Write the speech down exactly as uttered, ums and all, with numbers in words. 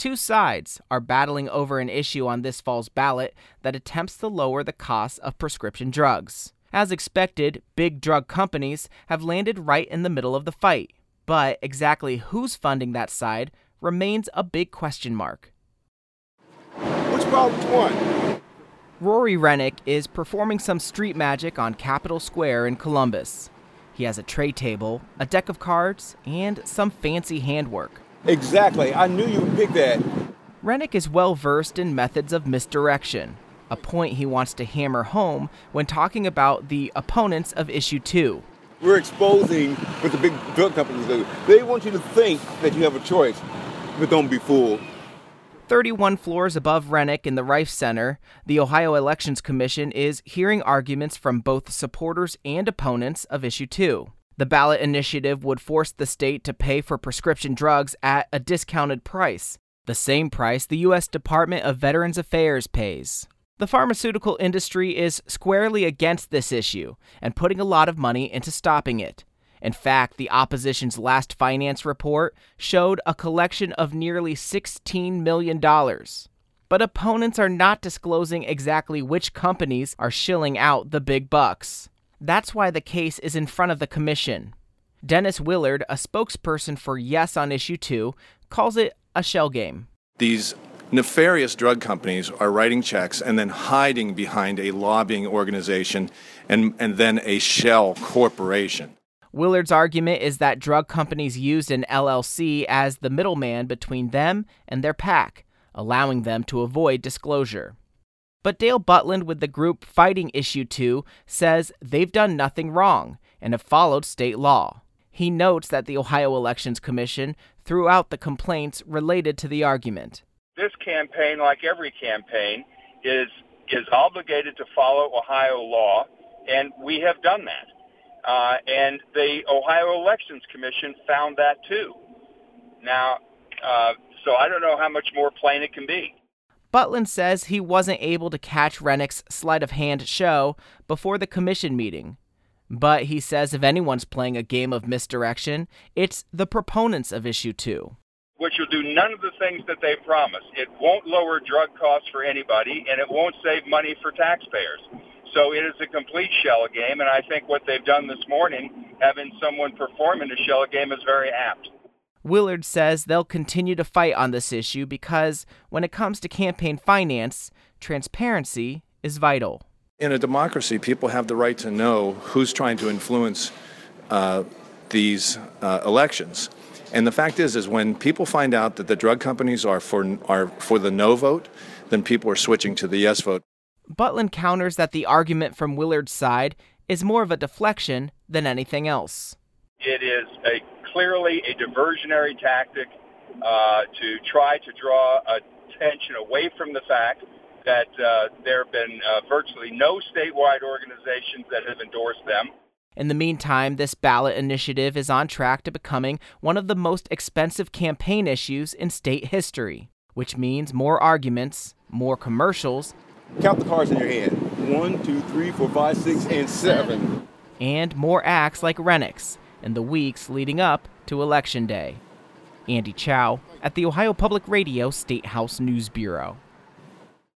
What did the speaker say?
Two sides are battling over an issue on this fall's ballot that attempts to lower the cost of prescription drugs. As expected, big drug companies have landed right in the middle of the fight. But exactly who's funding that side remains a big question mark. Which problem won? Rory Rennick is performing some street magic on Capitol Square in Columbus. He has a tray table, a deck of cards, and some fancy handwork. Exactly. I knew you would pick that. Rennick is well versed in methods of misdirection, a point he wants to hammer home when talking about the opponents of Issue two. We're exposing what the big drug companies do. They want you to think that you have a choice, but don't be fooled. thirty-one floors above Rennick in the Rife Center, the Ohio Elections Commission is hearing arguments from both supporters and opponents of Issue two. The ballot initiative would force the state to pay for prescription drugs at a discounted price, the same price the U S Department of Veterans Affairs pays. The pharmaceutical industry is squarely against this issue and putting a lot of money into stopping it. In fact, the opposition's last finance report showed a collection of nearly sixteen million dollars. But opponents are not disclosing exactly which companies are shilling out the big bucks. That's why the case is in front of the commission. Dennis Willard, a spokesperson for Yes on Issue two, calls it a shell game. These nefarious drug companies are writing checks and then hiding behind a lobbying organization and, and then a shell corporation. Willard's argument is that drug companies used an L L C as the middleman between them and their PAC, allowing them to avoid disclosure. But Dale Butland with the group fighting Issue two says they've done nothing wrong and have followed state law. He notes that the Ohio Elections Commission threw out the complaints related to the argument. This campaign, like every campaign, is is obligated to follow Ohio law, and we have done that. Uh, and the Ohio Elections Commission found that too. Now, uh, so I don't know how much more plain it can be. Butland says he wasn't able to catch Rennick's sleight of hand show before the commission meeting. But he says if anyone's playing a game of misdirection, it's the proponents of Issue two. Which will do none of the things that they promise. It won't lower drug costs for anybody, and it won't save money for taxpayers. So it is a complete shell game, and I think what they've done this morning, having someone perform in a shell game, is very apt. Willard says they'll continue to fight on this issue because when it comes to campaign finance, transparency is vital. In a democracy, people have the right to know who's trying to influence uh, these uh, elections. And the fact is, is when people find out that the drug companies are for are for the no vote, then people are switching to the yes vote. Butland counters that the argument from Willard's side is more of a deflection than anything else. It is a clearly a diversionary tactic uh, to try to draw attention away from the fact that uh, there have been uh, virtually no statewide organizations that have endorsed them. In the meantime, this ballot initiative is on track to becoming one of the most expensive campaign issues in state history, which means more arguments, more commercials. Count the cards in your hand. One, two, three, four, five, six, and seven. And more acts like Rennick's in the weeks leading up to Election Day. Andy Chow at the Ohio Public Radio State House News Bureau.